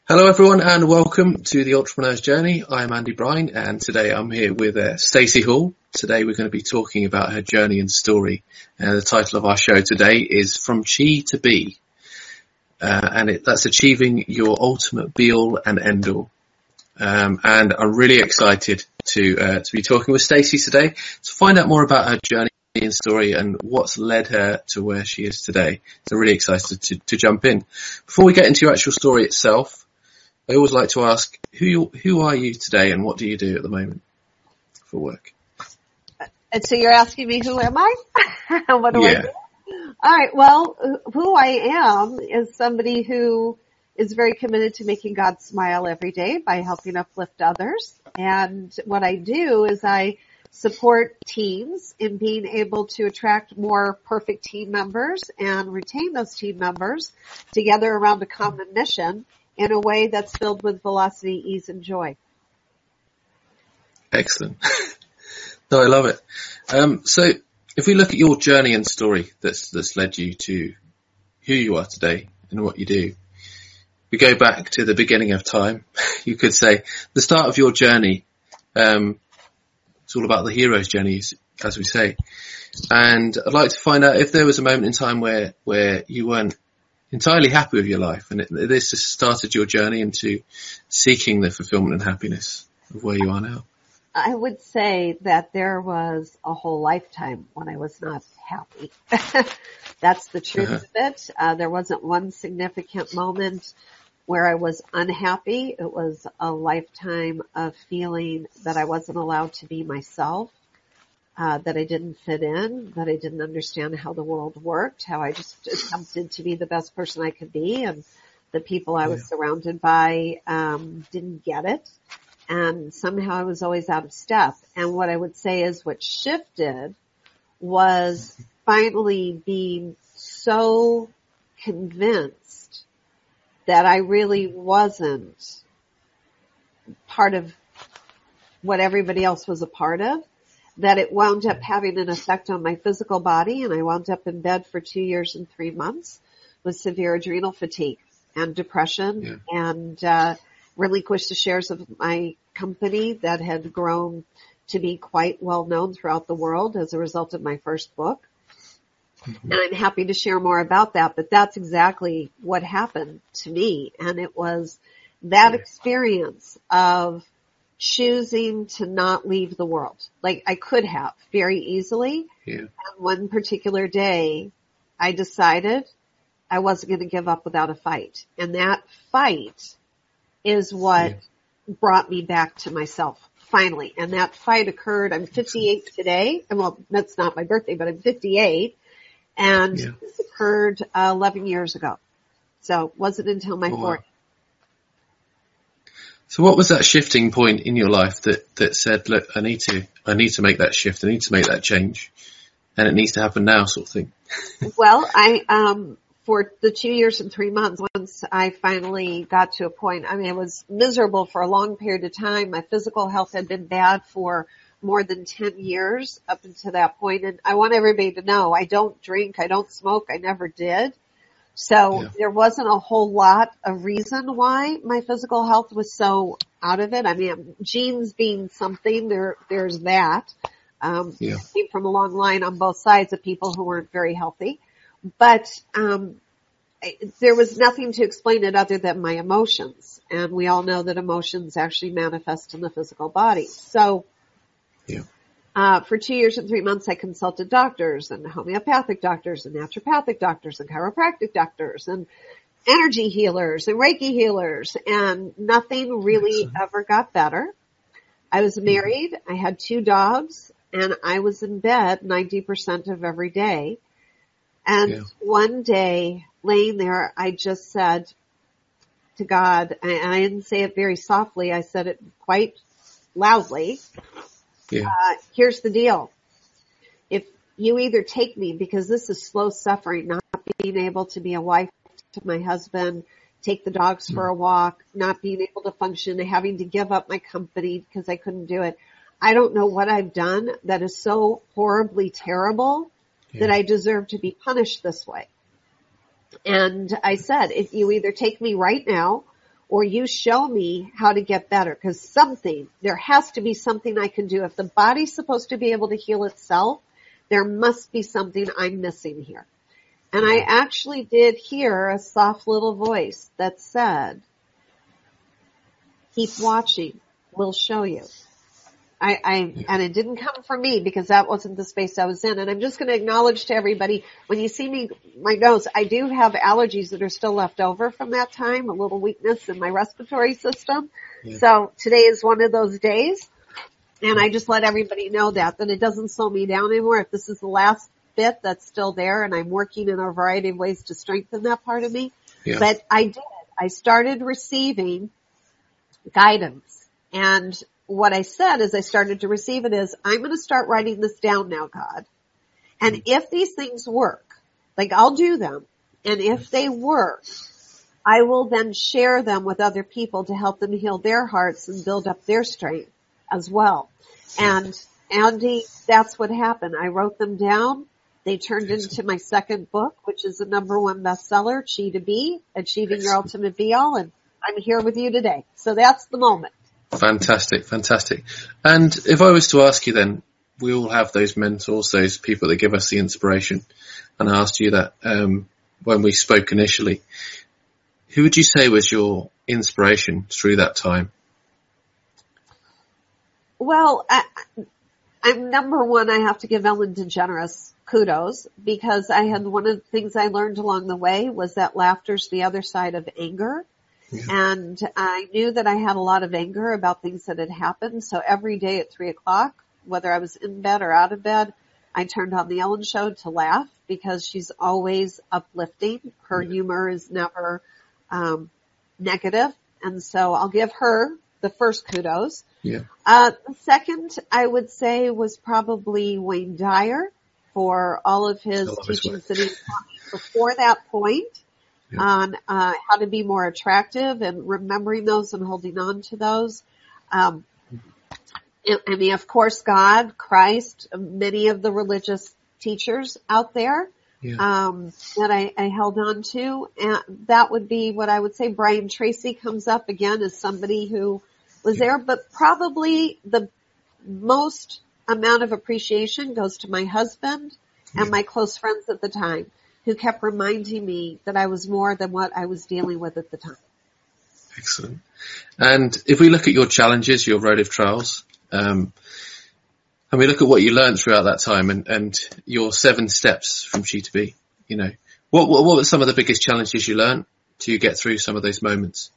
Hello everyone and welcome to the Entrepreneur's Journey. I'm Andy Bryan and today I'm here with Stacey Hall. Today we're going to be talking about her journey and story. The title of our show today is From Chi to Be, that's achieving your ultimate be-all and end-all. And I'm really excited to be talking with Stacey today to find out more about her journey and story and what's led her to where she is today. So I'm really excited to jump in. Before we get into your actual story itself, I always like to ask, who are you today and what do you do at the moment for work? And so you're asking me, who am I? What do I do? All right. Well, who I am is somebody who is very committed to making God smile every day by helping uplift others. And what I do is I support teams in being able to attract more perfect team members and retain those team members together around a common mission in a way that's filled with velocity, ease, and joy. Excellent. No, I love it. So if we look at your journey and story that's led you to who you are today and what you do, we go back to the beginning of time. You could say the start of your journey, it's all about the hero's journey, as we say. And I'd like to find out if there was a moment in time where you weren't entirely happy with your life, and this has started your journey into seeking the fulfillment and happiness of where you are now. I would say that there was a whole lifetime when I was not happy. That's the truth of it. There wasn't one significant moment where I was unhappy. It was a lifetime of feeling that I wasn't allowed to be myself, that I didn't fit in, that I didn't understand how the world worked, how I just attempted to be the best person I could be, and the people I was surrounded by didn't get it. And somehow I was always out of step. And what I would say is what shifted was finally being so convinced that I really wasn't part of what everybody else was a part of, that it wound up having an effect on my physical body, and I wound up in bed for 2 years and 3 months with severe adrenal fatigue and depression, and relinquished the shares of my company that had grown to be quite well known throughout the world as a result of my first book. And I'm happy to share more about that, but that's exactly what happened to me. And it was that experience of choosing to not leave the world. Like I could have very easily. And one particular day I decided I wasn't going to give up without a fight. And that fight is what brought me back to myself finally. And that fight occurred, I'm 58 today. And well, that's not my birthday, but I'm 58. And this occurred 11 years ago. So it wasn't until my 40s. So what was that shifting point in your life that said, look, I need to make that shift. I need to make that change, and it needs to happen now, sort of thing? Well, for the 2 years and 3 months, once I finally got to a point, I was miserable for a long period of time. My physical health had been bad for more than 10 years up until that point. And I want everybody to know I don't drink, I don't smoke, I never did. So there wasn't a whole lot of reason why my physical health was so out of it. Genes being something, there's that. Came from a long line on both sides of people who weren't very healthy. But there was nothing to explain it other than my emotions. And we all know that emotions actually manifest in the physical body. So for 2 years and 3 months, I consulted doctors and homeopathic doctors and naturopathic doctors and chiropractic doctors and energy healers and Reiki healers, and nothing really ever got better. I was married. I had 2 dogs, and I was in bed 90% of every day. And one day, laying there, I just said to God, and I didn't say it very softly, I said it quite loudly, here's the deal. If you either take me, because this is slow suffering, not being able to be a wife to my husband, take the dogs for a walk, not being able to function, having to give up my company because I couldn't do it. I don't know what I've done that is so horribly terrible that I deserve to be punished this way. And I said, if you either take me right now or you show me how to get better, because there has to be something I can do. If the body's supposed to be able to heal itself, there must be something I'm missing here. And I actually did hear a soft little voice that said, keep watching, we'll show you. And it didn't come from me, because that wasn't the space I was in. And I'm just going to acknowledge to everybody, when you see me, my nose, I do have allergies that are still left over from that time, a little weakness in my respiratory system. Yeah. So today is one of those days. And I just let everybody know that it doesn't slow me down anymore. If this is the last bit, that's still there, and I'm working in a variety of ways to strengthen that part of me. Yeah. But I started receiving guidance, and what I said as I started to receive it is, I'm going to start writing this down now, God. And if these things work, like I'll do them, and if they work, I will then share them with other people to help them heal their hearts and build up their strength as well. And Andy, that's what happened. I wrote them down. They turned into my second book, which is the #1 bestseller, Chi to Be, Achieving Your Ultimate Be All. And I'm here with you today. So that's the moment. Fantastic, fantastic. And if I was to ask you then, we all have those mentors, those people that give us the inspiration. And I asked you that when we spoke initially. Who would you say was your inspiration through that time? Well, I'm #1, I have to give Ellen DeGeneres kudos, because I had one of the things I learned along the way was that laughter's the other side of anger. Yeah. And I knew that I had a lot of anger about things that had happened. So every day at 3:00, whether I was in bed or out of bed, I turned on the Ellen Show to laugh, because she's always uplifting. Her humor is never negative. And so I'll give her the first kudos. Yeah. The second, I would say, was probably Wayne Dyer, for all of his teachings that he taught me before that point. Yeah. On how to be more attractive, and remembering those and holding on to those. I mean, of course, God, Christ, many of the religious teachers out there that I held on to. And that would be what I would say. Brian Tracy comes up again as somebody who was there, but probably the most amount of appreciation goes to my husband and my close friends at the time, who kept reminding me that I was more than what I was dealing with at the time. Excellent. And if we look at your challenges, your road of trials, and we look at what you learned throughout that time, and your 7 steps from Chi to Be, you know, what were some of the biggest challenges you learned to get through some of those moments?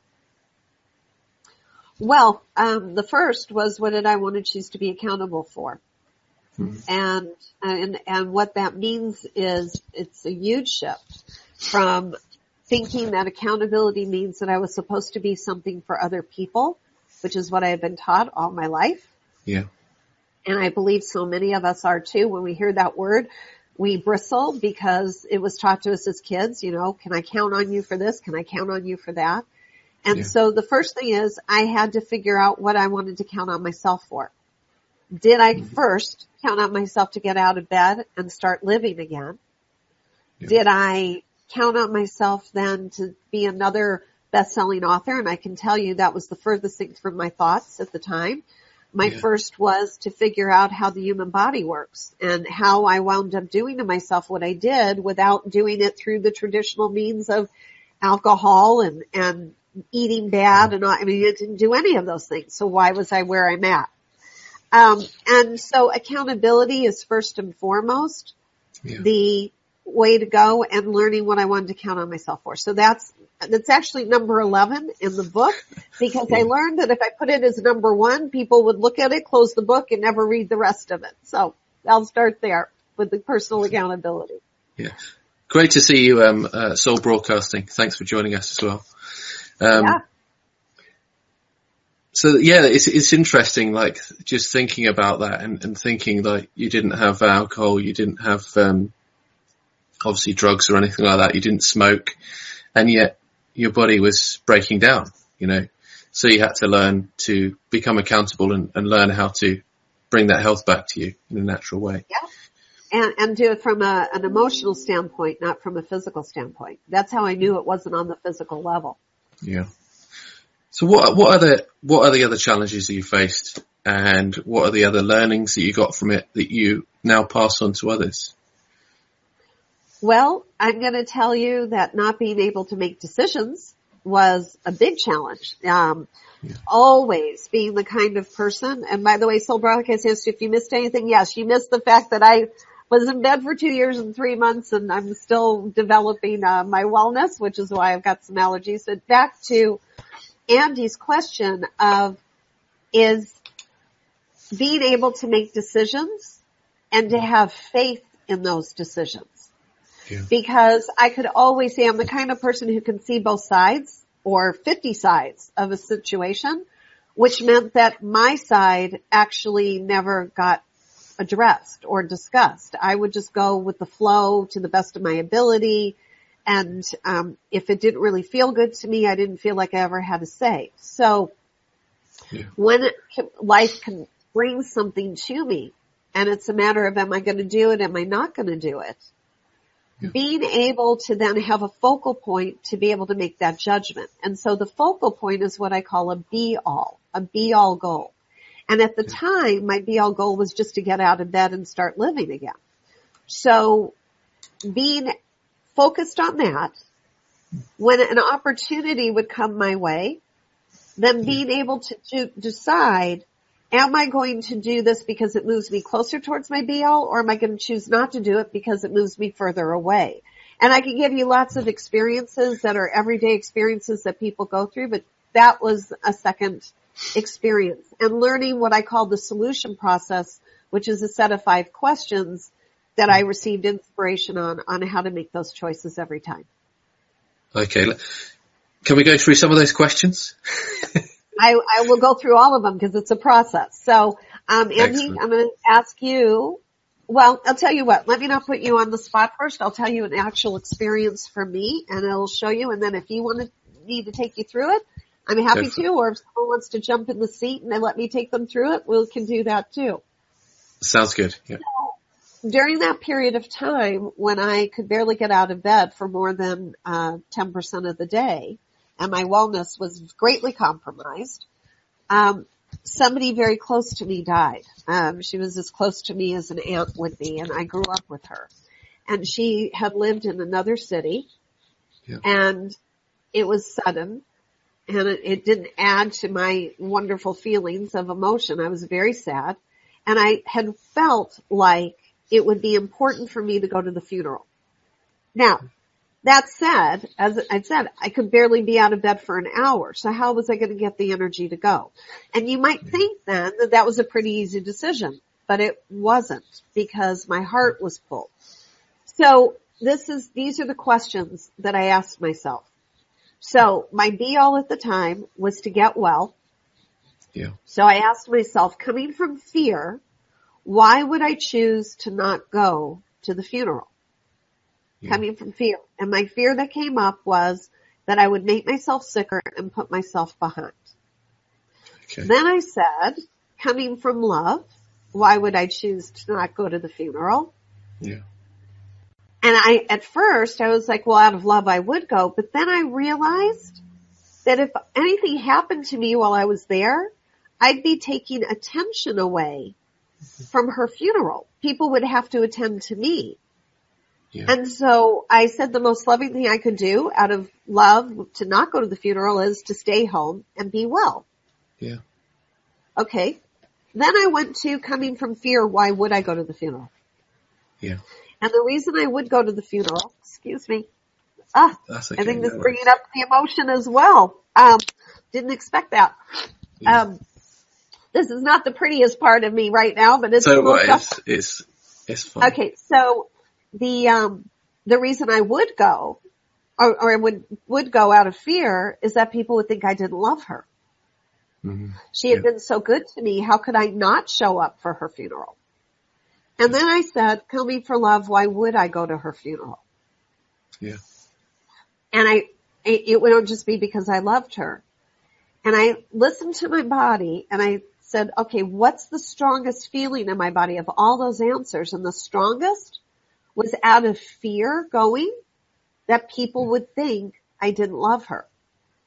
Well, the first was, what did I want to choose to be accountable for? And what that means is, it's a huge shift from thinking that accountability means that I was supposed to be something for other people, which is what I have been taught all my life. Yeah. And I believe so many of us are too. When we hear that word, we bristle, because it was taught to us as kids, you know, can I count on you for this? Can I count on you for that? And so the first thing is, I had to figure out what I wanted to count on myself for. Did I first count on myself to get out of bed and start living again? Yeah. Did I count on myself then to be another best-selling author? And I can tell you that was the furthest thing from my thoughts at the time. My first was to figure out how the human body works, and how I wound up doing to myself what I did without doing it through the traditional means of alcohol and eating bad. And I mean, it didn't do any of those things. So why was I where I'm at? And so accountability is first and foremost the way to go, and learning what I wanted to count on myself for. So that's actually #11 in the book, because I learned that if I put it as #1, people would look at it, close the book, and never read the rest of it. So I'll start there with the personal accountability. Yeah. Great to see you, Soul Broadcasting. Thanks for joining us as well. So it's interesting, like, just thinking about that and thinking like you didn't have alcohol, you didn't have, obviously drugs or anything like that. You didn't smoke, and yet your body was breaking down, you know, so you had to learn to become accountable and learn how to bring that health back to you in a natural way. Yeah. And do it from an emotional standpoint, not from a physical standpoint. That's how I knew it wasn't on the physical level. Yeah. So what are the other challenges that you faced, and what are the other learnings that you got from it that you now pass on to others? Well, I'm going to tell you that not being able to make decisions was a big challenge. Always being the kind of person, and by the way, Soul Broadcast asked if you missed anything. Yes, you missed the fact that I was in bed for 2 years and 3 months, and I'm still developing my wellness, which is why I've got some allergies. But back to Andy's question of, is being able to make decisions and to have faith in those decisions. Yeah. Because I could always say I'm the kind of person who can see both sides or 50 sides of a situation, which meant that my side actually never got addressed or discussed. I would just go with the flow to the best of my ability. And if it didn't really feel good to me, I didn't feel like I ever had a say. So when life can bring something to me, and it's a matter of, am I going to do it? Am I not going to do it? Being able to then have a focal point to be able to make that judgment. And so the focal point is what I call a be-all goal. And at the time, my be-all goal was just to get out of bed and start living again. So being focused on that, when an opportunity would come my way, then being able to decide, am I going to do this because it moves me closer towards my be-all, or am I going to choose not to do it because it moves me further away? And I can give you lots of experiences that are everyday experiences that people go through, but that was a second experience. And learning what I call the solution process, which is a set of 5 questions that I received inspiration on how to make those choices every time. Okay. Can we go through some of those questions? I will go through all of them because it's a process. So, Andy, Excellent. I'm going to ask you, well, I'll tell you what, let me not put you on the spot first. I'll tell you an actual experience for me and it'll show you. And then if you need to take you through it, I'm happy to, or if someone wants to jump in the seat and then let me take them through it, we can do that too. Sounds good. Yeah. So, during that period of time when I could barely get out of bed for more than 10% of the day, and my wellness was greatly compromised, somebody very close to me died. She was as close to me as an aunt would be, and I grew up with her. And she had lived in another city, and it was sudden, and it didn't add to my wonderful feelings of emotion. I was very sad, and I had felt like it would be important for me to go to the funeral. Now, that said, as I said, I could barely be out of bed for an hour. So how was I going to get the energy to go? And you might think then that that was a pretty easy decision, but it wasn't because my heart was full. So these are the questions that I asked myself. So my be-all at the time was to get well. Yeah. So I asked myself, coming from fear, why would I choose to not go to the funeral? Coming from fear. And my fear that came up was that I would make myself sicker and put myself behind. Okay. Then I said, coming from love, why would I choose to not go to the funeral? Yeah. And at first I was like, well, out of love I would go, but then I realized that if anything happened to me while I was there, I'd be taking attention away from her funeral. People would have to attend to me. Yeah. And so I said the most loving thing I could do out of love to not go to the funeral is to stay home and be well. Yeah. Okay. Then I went to coming from fear, why would I go to the funeral? Yeah. And the reason I would go to the funeral, excuse me, okay, I think this is bringing up the emotion as well. Didn't expect that. Yeah. This is not the prettiest part of me right now, but it's so it's fun. Okay, so the reason I would go, or I would go out of fear is that people would think I didn't love her. Mm-hmm. She had been so good to me. How could I not show up for her funeral? And then I said, coming for love, why would I go to her funeral? Yeah. And it would just be because I loved her. And I listened to my body and I said, okay, what's the strongest feeling in my body of all those answers? And the strongest was out of fear going that people would think I didn't love her.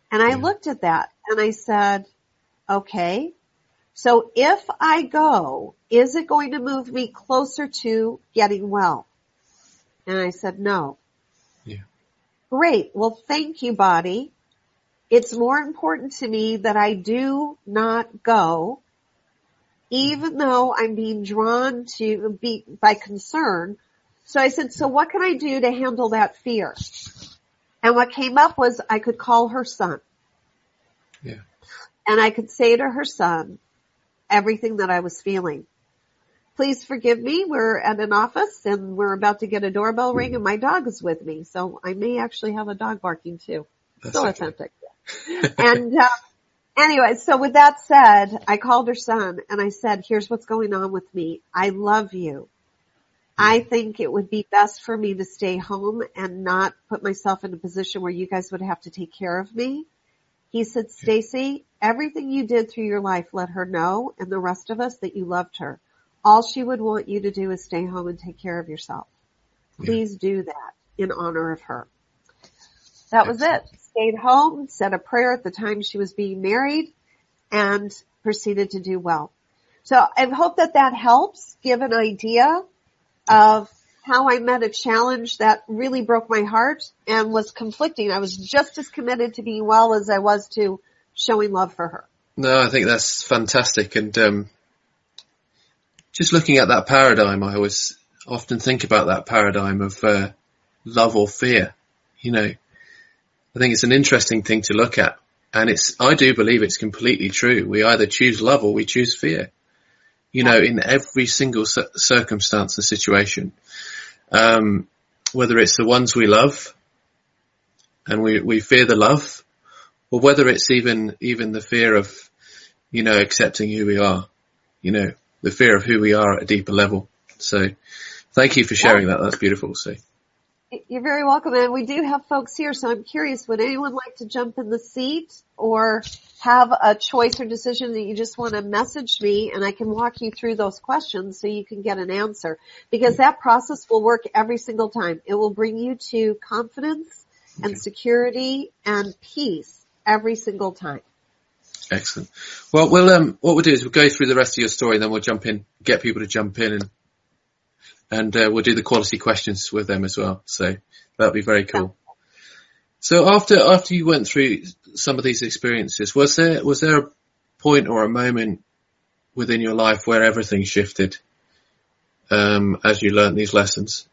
And I looked at that and I said, okay, so if I go, is it going to move me closer to getting well? And I said, no. Yeah. Great. Well, thank you, body. It's more important to me that I do not go, even though I'm being drawn to be by concern. So I said, so what can I do to handle that fear? And what came up was I could call her son. Yeah. And I could say to her son everything that I was feeling. Please forgive me. We're at an office and we're about to get a doorbell ring and my dog is with me. So I may actually have a dog barking too. That's so okay. Authentic. And anyway, so with that said, I called her son and I said, here's what's going on with me. I love you. I think it would be best for me to stay home and not put myself in a position where you guys would have to take care of me. He said, Stacy, everything you did through your life, let her know and the rest of us that you loved her. All she would want you to do is stay home and take care of yourself. Please do that in honor of her. That was it. Stayed home, said a prayer at the time she was being married, and proceeded to do well. So I hope that that helps give an idea of how I met a challenge that really broke my heart and was conflicting. I was just as committed to being well as I was to showing love for her. No, I think that's fantastic. And just looking at that paradigm, I always often think about that paradigm of love or fear. You know, I think it's an interesting thing to look at. And I do believe it's completely true. We either choose love or we choose fear. You know, in every single circumstance and situation, whether it's the ones we love and we fear the love, or whether it's even the fear of, you know, accepting who we are, you know, the fear of who we are at a deeper level. So thank you for sharing that. That's beautiful. So you're very welcome. And we do have folks here. So I'm curious, would anyone like to jump in the seat or have a choice or decision that you just want to message me and I can walk you through those questions so you can get an answer, because that process will work every single time. It will bring you to confidence and security and peace every single time. Excellent. Well, what we'll do is we'll go through the rest of your story and then we'll jump in, get people to jump in and we'll do the quality questions with them as well. So that'll be very cool. So after you went through some of these experiences, was there a point or a moment within your life where everything shifted, as you learned these lessons?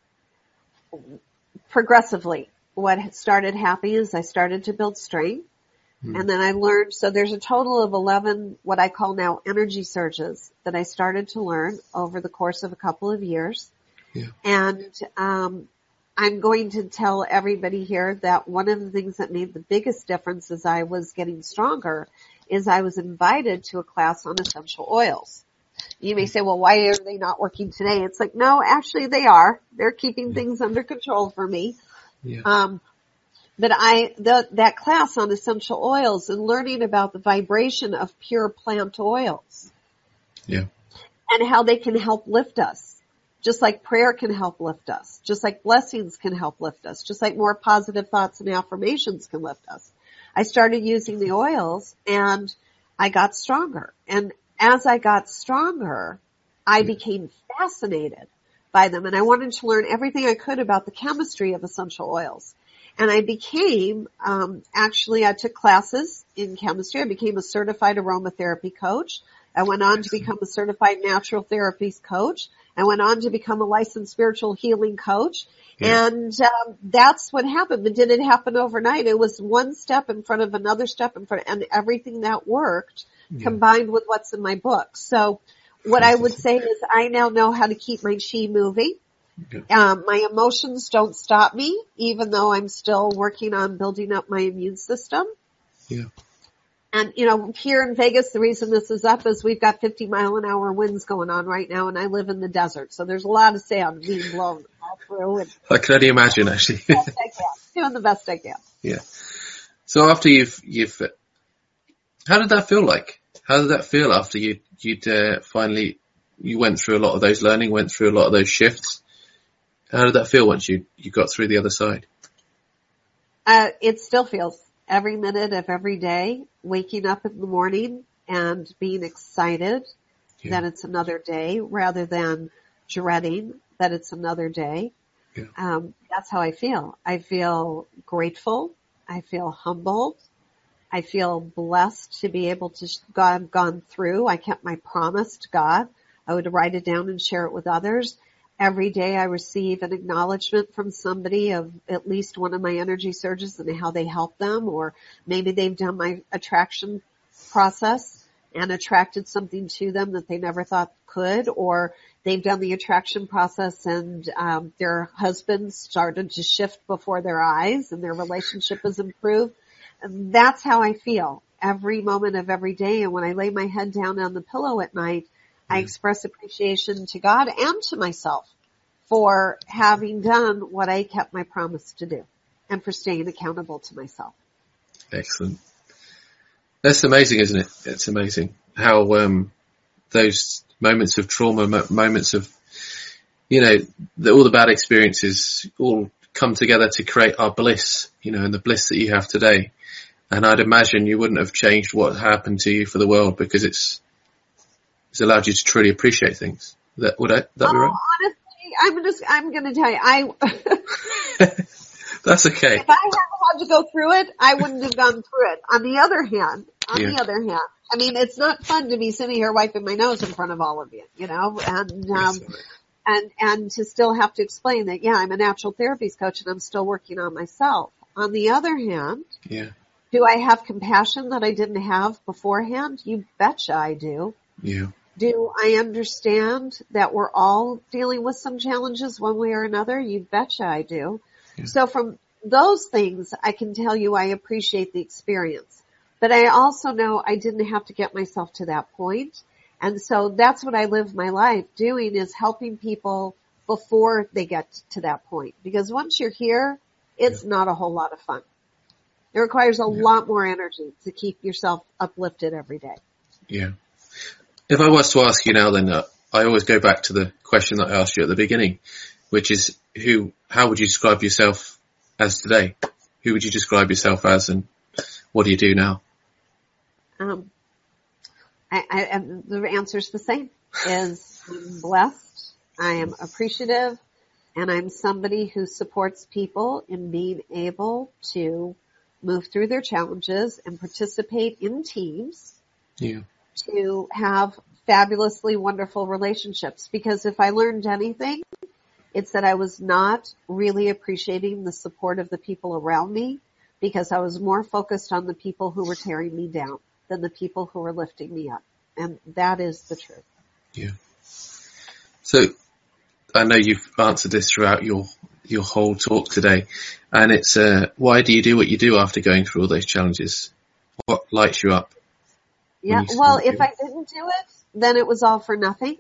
Progressively. What had started happening is I started to build strength. And then I learned, so there's a total of 11, what I call now energy surges that I started to learn over the course of a couple of years. Yeah. And, I'm going to tell everybody here that one of the things that made the biggest difference as I was getting stronger is I was invited to a class on essential oils. You may say, well, why are they not working today? It's like, no, actually they are. They're keeping things under control for me. Yeah. But that class on essential oils and learning about the vibration of pure plant oils. Yeah. And how they can help lift us. Just like prayer can help lift us. Just like blessings can help lift us. Just like more positive thoughts and affirmations can lift us. I started using the oils and I got stronger. And as I got stronger, I became fascinated by them. And I wanted to learn everything I could about the chemistry of essential oils. And I became, I took classes in chemistry. I became a certified aromatherapy coach. I went on to become a certified natural therapies coach. I went on to become a licensed spiritual healing coach. Yeah. And that's what happened. But did it happen overnight? It was one step in front of another step in front, and everything that worked combined with what's in my book. So what I would say is I now know how to keep my chi moving. My emotions don't stop me, even though I'm still working on building up my immune system. Yeah. And, you know, here in Vegas, the reason this is up is we've got 50-mile-an-hour winds going on right now, and I live in the desert. So there's a lot of sand being blown all through. And I can only imagine, actually. Doing the best I can. Yeah. So after you've, how did that feel like? How did that feel after you'd finally, you went through a lot of those learning, went through a lot of those shifts? How did that feel once you got through the other side? It still feels every minute of every day, waking up in the morning and being excited that it's another day rather than dreading that it's another day. Yeah. That's how I feel. I feel grateful. I feel humbled. I feel blessed to be able to gone through. I kept my promise to God. I would write it down and share it with others. Every day I receive an acknowledgement from somebody of at least one of my energy surges and how they help them, or maybe they've done my attraction process and attracted something to them that they never thought could, or they've done the attraction process and their husband started to shift before their eyes and their relationship has improved. And that's how I feel every moment of every day. And when I lay my head down on the pillow at night, I express appreciation to God and to myself for having done what I kept my promise to do and for staying accountable to myself. Excellent. That's amazing, isn't it? It's amazing how those moments of trauma, moments of, all the bad experiences all come together to create our bliss, and the bliss that you have today. And I'd imagine you wouldn't have changed what happened to you for the world because it's allowed you to truly appreciate things. Would that be right? Honestly, I'm going to tell you, That's okay. If I hadn't had to go through it, I wouldn't have gone through it. On the other hand, I mean, it's not fun to be sitting here wiping my nose in front of all of you, and to still have to explain that, I'm a natural therapies coach and I'm still working on myself. On the other hand, do I have compassion that I didn't have beforehand? You betcha I do. Yeah. Do I understand that we're all dealing with some challenges one way or another? You betcha I do. Yeah. So from those things, I can tell you I appreciate the experience. But I also know I didn't have to get myself to that point. And so that's what I live my life doing, is helping people before they get to that point. Because once you're here, it's not a whole lot of fun. It requires a lot more energy to keep yourself uplifted every day. Yeah. If I was to ask you now, then I always go back to the question that I asked you at the beginning, which is how would you describe yourself as today? Who would you describe yourself as, and what do you do now? The answer's the same, is I'm blessed, I am appreciative, and I'm somebody who supports people in being able to move through their challenges and participate in teams. Yeah. To have fabulously wonderful relationships. Because if I learned anything, it's that I was not really appreciating the support of the people around me, because I was more focused on the people who were tearing me down than the people who were lifting me up. And that is the truth. Yeah. So I know you've answered this throughout your whole talk today, and it's why do you do what you do after going through all those challenges? What lights you up? Yeah, well, if I didn't do it, then it was all for nothing.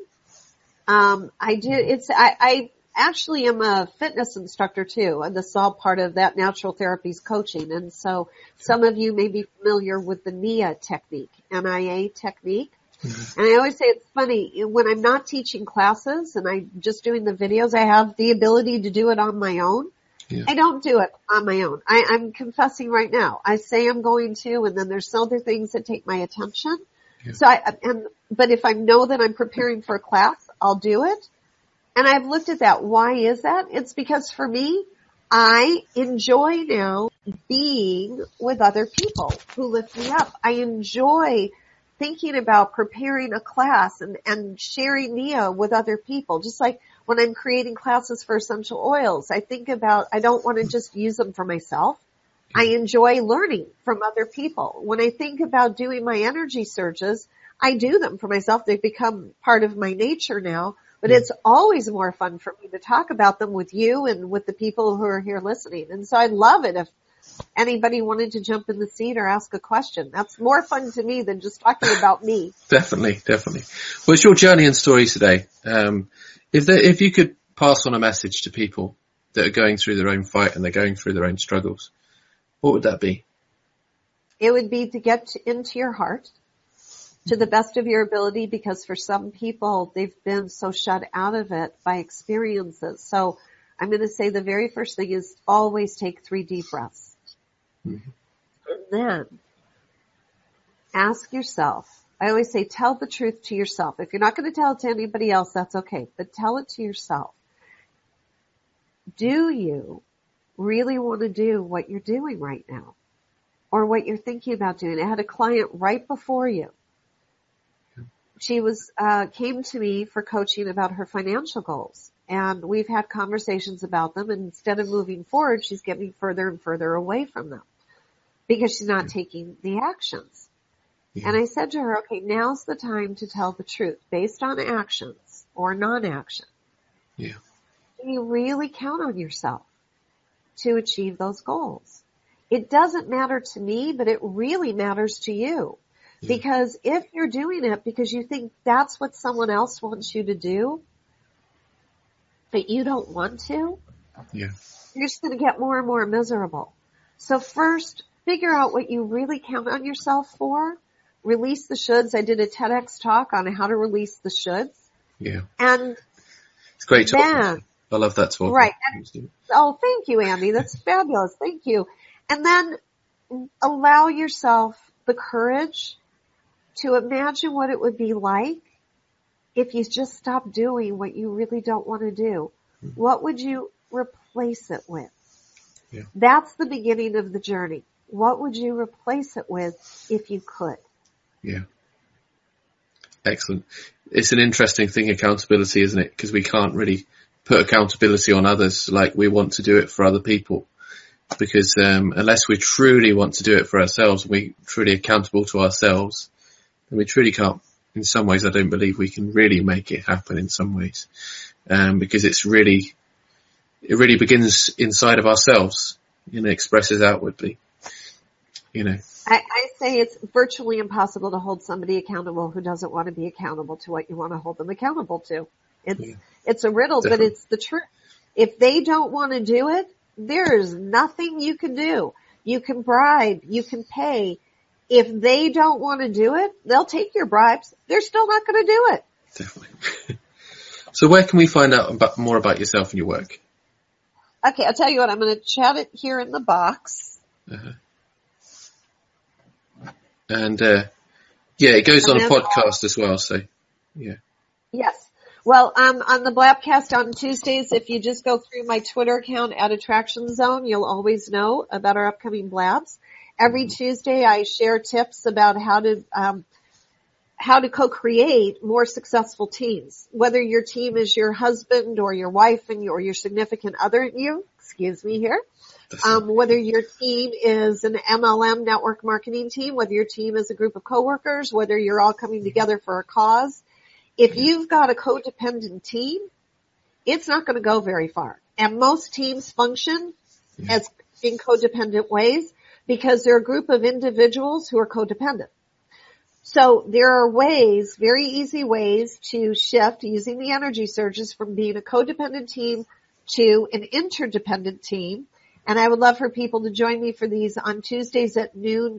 I actually am a fitness instructor too, and this is all part of that natural therapies coaching. And so some of you may be familiar with the NIA technique, NIA technique. Mm-hmm. And I always say it's funny, when I'm not teaching classes and I'm just doing the videos, I have the ability to do it on my own. Yeah. I don't do it on my own. I'm confessing right now. I say I'm going to, and then there's other things that take my attention. Yeah. So but if I know that I'm preparing for a class, I'll do it. And I've looked at that. Why is that? It's because for me, I enjoy now being with other people who lift me up. I enjoy thinking about preparing a class and sharing NIA with other people. Just like when I'm creating classes for essential oils, I think about, I don't want to just use them for myself. I enjoy learning from other people. When I think about doing my energy surges, I do them for myself. They've become part of my nature now, but it's always more fun for me to talk about them with you and with the people who are here listening. And so I'd love it if anybody wanted to jump in the seat or ask a question. That's more fun to me than just talking about me. Definitely. Well, it's your journey and story today. If you could pass on a message to people that are going through their own fight and they're going through their own struggles, what would that be? It would be to get into your heart to the best of your ability, because for some people, they've been so shut out of it by experiences. So I'm going to say the very first thing is always take 3 deep breaths. Mm-hmm. And then ask yourself, I always say tell the truth to yourself. If you're not going to tell it to anybody else, that's okay, but tell it to yourself. Do you really want to do what you're doing right now? Or what you're thinking about doing? I had a client right before you. She came to me for coaching about her financial goals. And we've had conversations about them, and instead of moving forward, she's getting further and further away from them because she's not taking the actions. Yeah. And I said to her, okay, now's the time to tell the truth based on actions or non-action. Yeah. Do you really count on yourself to achieve those goals? It doesn't matter to me, but it really matters to you. Yeah. Because if you're doing it because you think that's what someone else wants you to do, but you don't want to, yeah, you're just going to get more and more miserable. So first, figure out what you really count on yourself for. Release the shoulds. I did a TEDx talk on how to release the shoulds. Yeah. And it's great talk. I love that talk. Right. Oh, thank you, Andy. That's fabulous. Thank you. And then allow yourself the courage to imagine what it would be like if you just stop doing what you really don't want to do. What would you replace it with? Yeah. That's the beginning of the journey. What would you replace it with if you could? Yeah. Excellent. It's an interesting thing, accountability, isn't it? Because we can't really put accountability on others like we want to do it for other people. Because unless we truly want to do it for ourselves, we're truly accountable to ourselves, then we truly can't. In some ways, I don't believe we can really make it happen in some ways. Because it really begins inside of ourselves, expresses outwardly, I say it's virtually impossible to hold somebody accountable who doesn't want to be accountable to what you want to hold them accountable to. It's a riddle, Definitely. But it's the truth. If they don't want to do it, there's nothing you can do. You can bribe, you can pay. If they don't want to do it, they'll take your bribes. They're still not going to do it. Definitely. So where can we find out more about yourself and your work? Okay, I'll tell you what, I'm going to chat it here in the box. Uh-huh. And, it goes on a podcast as well, so, yeah. Yes. Well, on the Blabcast on Tuesdays, if you just go through my Twitter account at Attraction Zone, you'll always know about our upcoming Blabs. Every Tuesday, I share tips about how to co-create more successful teams. Whether your team is your husband or your wife or your significant other, whether your team is an MLM network marketing team, whether your team is a group of coworkers, whether you're all coming together for a cause. If you've got a codependent team, it's not going to go very far. And most teams function as in codependent ways because they're a group of individuals who are codependent. So there are ways, very easy ways to shift using the energy surges from being a codependent team to an interdependent team. And I would love for people to join me for these on Tuesdays at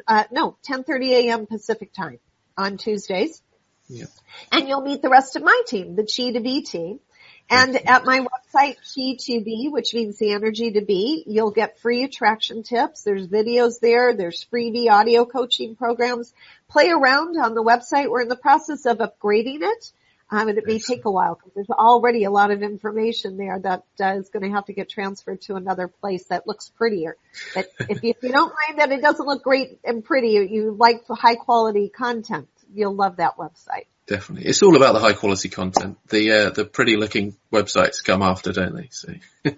10:30 a.m. Pacific time on Tuesdays. Yeah. And you'll meet the rest of my team, the Chi to Be team. And at my website, Chi to Be, which means the energy to be, you'll get free attraction tips. There's videos there. There's freebie audio coaching programs. Play around on the website. We're in the process of upgrading it. And it may take a while because there's already a lot of information there that is going to have to get transferred to another place that looks prettier. But if you don't mind that it doesn't look great and pretty, you like high quality content, you'll love that website. Definitely. It's all about the high quality content. The pretty looking websites come after, don't they? So.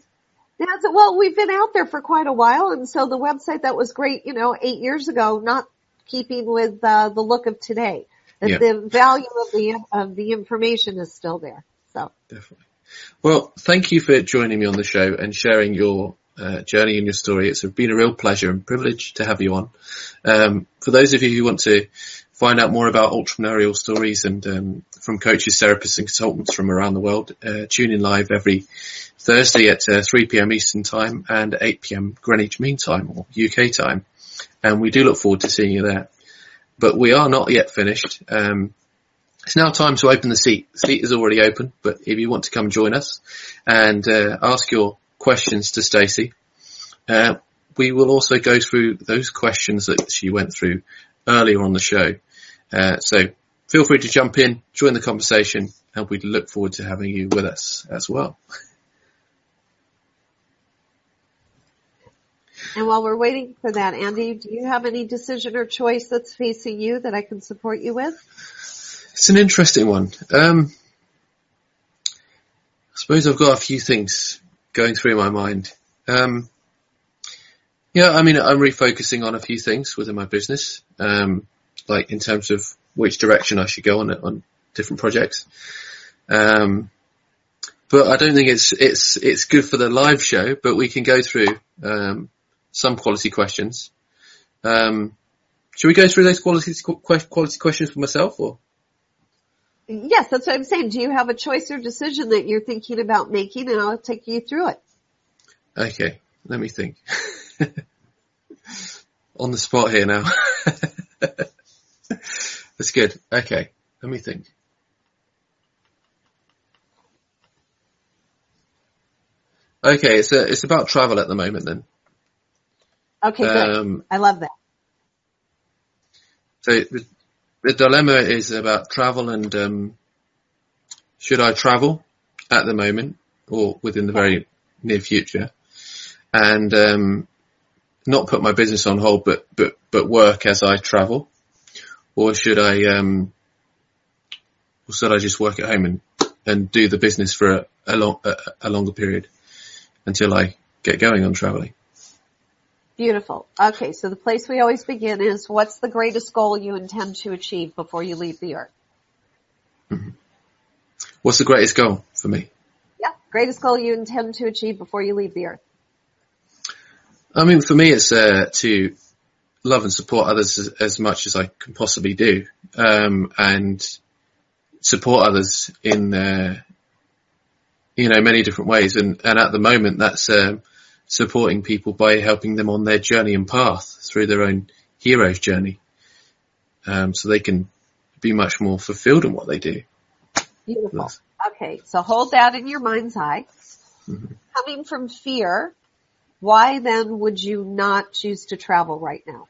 Well, we've been out there for quite a while, and so the website that was great, 8 years ago, not keeping with the look of today. The value of the information is still there. So definitely. Well, thank you for joining me on the show and sharing your journey and your story. It's been a real pleasure and privilege to have you on. For those of you who want to find out more about entrepreneurial stories and from coaches, therapists and consultants from around the world, tune in live every Thursday at 3 p.m. Eastern Time and 8 p.m. Greenwich Mean Time or UK time. And we do look forward to seeing you there. But we are not yet finished. It's now time to open the seat. The seat is already open, but if you want to come join us and ask your questions to Stacey, we will also go through those questions that she went through earlier on the show. So feel free to jump in, join the conversation, and we'd look forward to having you with us as well. And while we're waiting for that, Andy, do you have any decision or choice that's facing you that I can support you with? It's an interesting one. I suppose I've got a few things going through my mind. Yeah, I mean, I'm refocusing on a few things within my business, like in terms of which direction I should go on different projects. But I don't think it's good for the live show, but we can go through, some quality questions. Should we go through those quality questions for myself, or? Yes, that's what I'm saying. Do you have a choice or decision that you're thinking about making, and I'll take you through it? Okay, let me think. On the spot here now. That's good. Okay, let me think. Okay, it's about travel at the moment then. Okay, good. I love that. So the dilemma is about travel and should I travel at the moment or within the very near future and not put my business on hold but work as I travel, or should I just work at home and do the business for a longer period until I get going on traveling? Beautiful. Okay, so the place we always begin is, what's the greatest goal you intend to achieve before you leave the earth? Mm-hmm. What's the greatest goal for me? Yeah, greatest goal you intend to achieve before you leave the earth. I mean, for me, it's to love and support others as much as I can possibly do, and support others in many different ways. And at the moment, that's supporting people by helping them on their journey and path through their own hero's journey, so they can be much more fulfilled in what they do. Beautiful. Okay, so hold that in your mind's eye. Mm-hmm. Coming from fear, why then would you not choose to travel right now?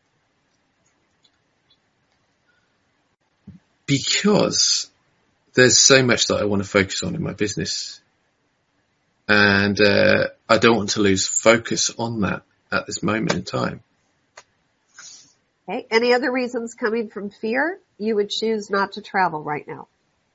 Because there's so much that I want to focus on in my business. And I don't want to lose focus on that at this moment in time. Okay. Any other reasons coming from fear you would choose not to travel right now?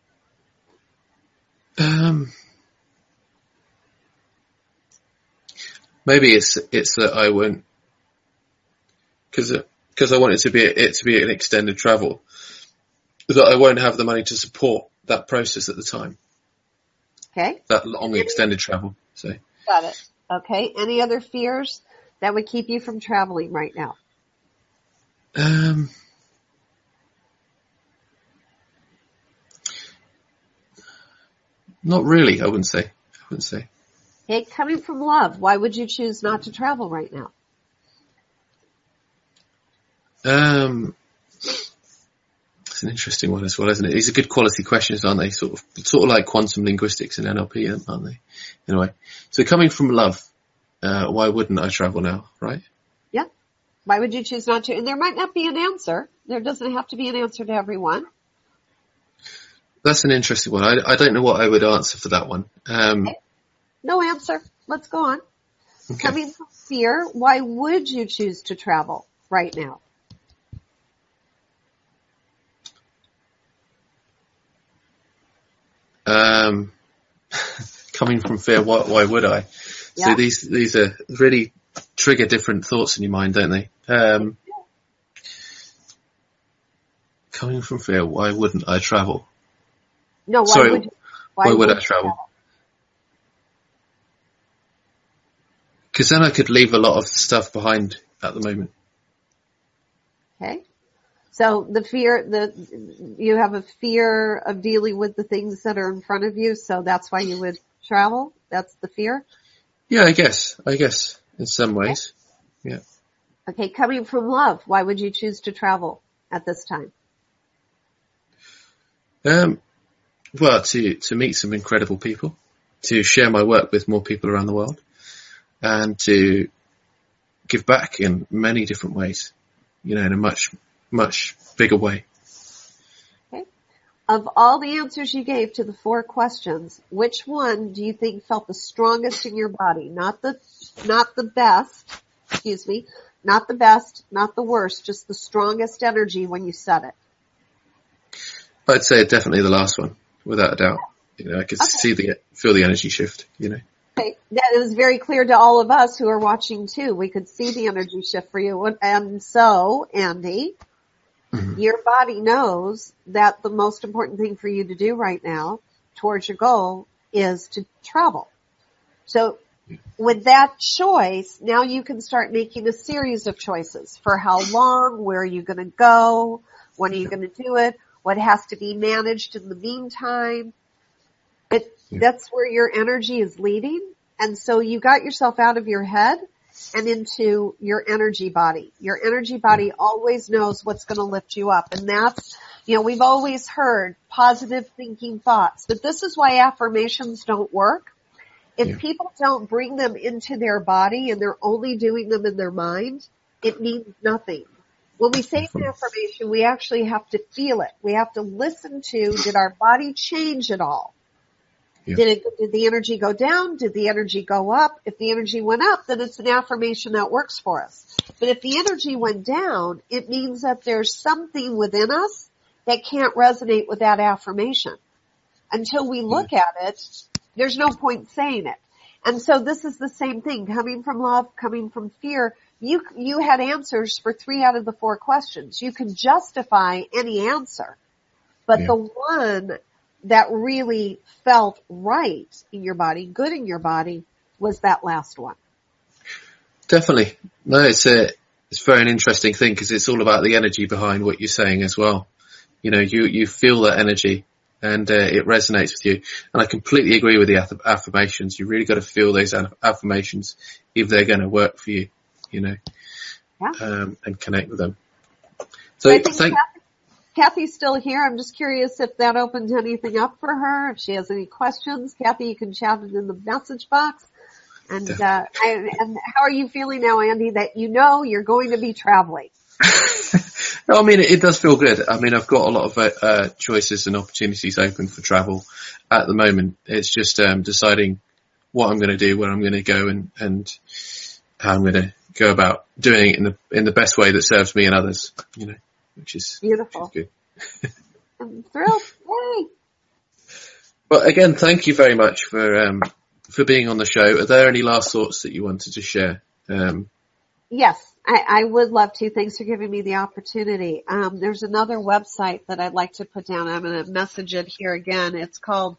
Maybe it's that I won't, because I want it to be an extended travel, that I won't have the money to support that process at the time. Okay. That long extended travel. So. Got it. Okay. Any other fears that would keep you from traveling right now? Not really, I wouldn't say. Okay. Coming from love, why would you choose not to travel right now? It's an interesting one as well, isn't it? These are good quality questions, aren't they? Sort of like quantum linguistics and NLP, aren't they? Anyway, so coming from love, why wouldn't I travel now, right? Yeah. Why would you choose not to? And there might not be an answer. There doesn't have to be an answer to everyone. That's an interesting one. I don't know what I would answer for that one. Okay. No answer. Let's go on. Okay. Coming from fear, why would you choose to travel right now? Coming from fear, why would I? Yeah. So these are really trigger different thoughts in your mind, don't they? Coming from fear, why wouldn't I travel? No, why would I travel? Because then I could leave a lot of stuff behind at the moment. Okay. So you have a fear of dealing with the things that are in front of you, so that's why you would travel? That's the fear? Yeah, I guess, in some ways. Okay. Yeah. Okay, coming from love, why would you choose to travel at this time? Well, to meet some incredible people, to share my work with more people around the world, and to give back in many different ways, in a much, much bigger way. Okay. Of all the answers you gave to the 4 questions, which one do you think felt the strongest in your body? Not the best, not the best, not the worst, just the strongest energy when you said it. I'd say definitely the last one, without a doubt. I could feel the energy shift, Okay. That was very clear to all of us who are watching too. We could see the energy shift for you. And so, Andy, your body knows that the most important thing for you to do right now towards your goal is to travel. So with that choice, now you can start making a series of choices for how long, where are you going to go, when are you going to do it, what has to be managed in the meantime. That's where your energy is leading. And so you got yourself out of your head and into your energy body. Your energy body always knows what's going to lift you up. And that's, we've always heard positive thinking thoughts, but this is why affirmations don't work. If people don't bring them into their body and they're only doing them in their mind, it means nothing. When we say an affirmation, we actually have to feel it. We have to listen to, did our body change at all? Yeah. Did the energy go down? Did the energy go up? If the energy went up, then it's an affirmation that works for us. But if the energy went down, it means that there's something within us that can't resonate with that affirmation. Until we look at it, there's no point saying it. And so this is the same thing, coming from love, coming from fear. You had answers for 3 out of the 4 questions. You can justify any answer, but the one that really felt right in your body, good in your body, was that last one. Definitely. No, it's very an interesting thing because it's all about the energy behind what you're saying as well. You feel that energy and it resonates with you. And I completely agree with the affirmations. You really got to feel those affirmations if they're going to work for you, and connect with them. So Kathy's still here. I'm just curious if that opens anything up for her. If she has any questions, Kathy, you can chat it in the message box. And and how are you feeling now, Andy, that you're going to be traveling? No, I mean, it does feel good. I mean, I've got a lot of choices and opportunities open for travel at the moment. It's just deciding what I'm going to do, where I'm going to go, and how I'm going to go about doing it in the best way that serves me and others. Which is beautiful. Which is good. I'm thrilled. Yay! Well, again, thank you very much for being on the show. Are there any last thoughts that you wanted to share? Yes, I would love to. Thanks for giving me the opportunity. There's another website that I'd like to put down. I'm going to message it here again. It's called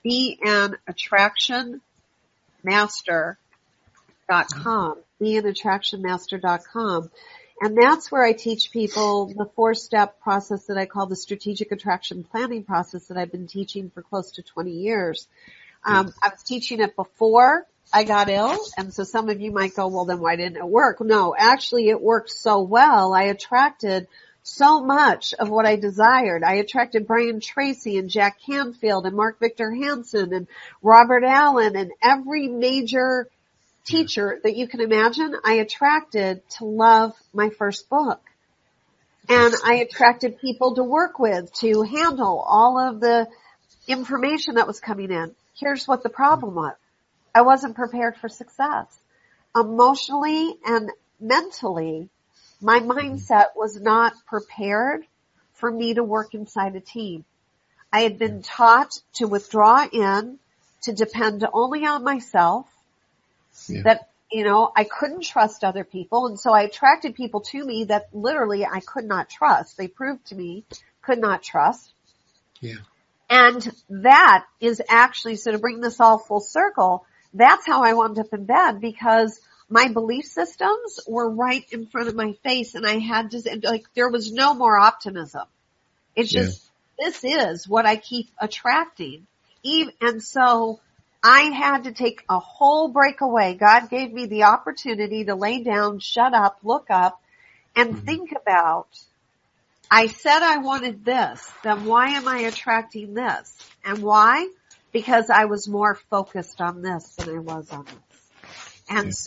beanattractionmaster.com. beanattractionmaster.com. And that's where I teach people the 4-step process that I call the strategic attraction planning process that I've been teaching for close to 20 years. I was teaching it before I got ill, and so some of you might go, well, then why didn't it work? No, actually it worked so well. I attracted so much of what I desired. I attracted Brian Tracy and Jack Canfield and Mark Victor Hansen and Robert Allen and every major teacher that you can imagine. I attracted to love my first book. And I attracted people to work with to handle all of the information that was coming in. Here's what the problem was. I wasn't prepared for success. Emotionally and mentally, my mindset was not prepared for me to work inside a team. I had been taught to withdraw in, to depend only on myself, that, I couldn't trust other people. And so I attracted people to me that literally I could not trust. They proved to me could not trust. Yeah. And that is actually, so to bring this all full circle, that's how I wound up in bed, because my belief systems were right in front of my face and I had to, there was no more optimism. It's just, this is what I keep attracting. And so I had to take a whole break away. God gave me the opportunity to lay down, shut up, look up, and think about, I said I wanted this, then why am I attracting this? And why? Because I was more focused on this than I was on this. And so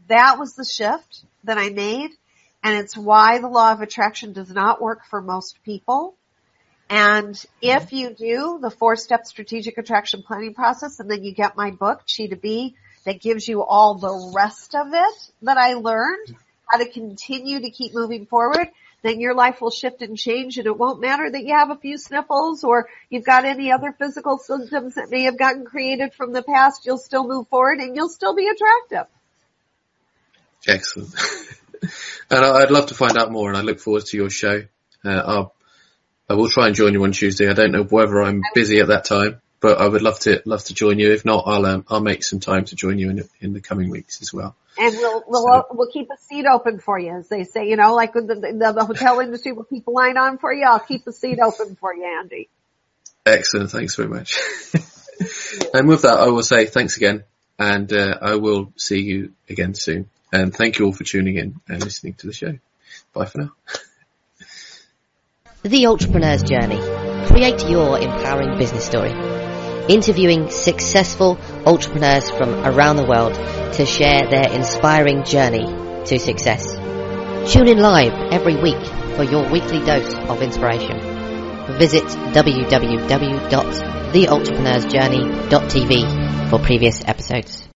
that was the shift that I made. And it's why the law of attraction does not work for most people. And if you do the 4-step strategic attraction planning process, and then you get my book, Chi to Be, that gives you all the rest of it that I learned, how to continue to keep moving forward, then your life will shift and change, and it won't matter that you have a few sniffles or you've got any other physical symptoms that may have gotten created from the past. You'll still move forward and you'll still be attractive. Excellent. And I'd love to find out more, and I look forward to your show. I will try and join you on Tuesday. I don't know whether I'm busy at that time, but I would love to join you. If not, I'll make some time to join you in the coming weeks as well. And we'll keep a seat open for you, as they say, you know, like with the hotel industry will keep a line on for you. I'll keep a seat open for you, Andy. Excellent. Thanks very much. And with that, I will say thanks again, and I will see you again soon. And thank you all for tuning in and listening to the show. Bye for now. The Entrepreneur's Journey. Create your empowering business story. Interviewing successful entrepreneurs from around the world to share their inspiring journey to success. Tune in live every week for your weekly dose of inspiration. Visit www.theentrepreneur'sjourney.tv for previous episodes.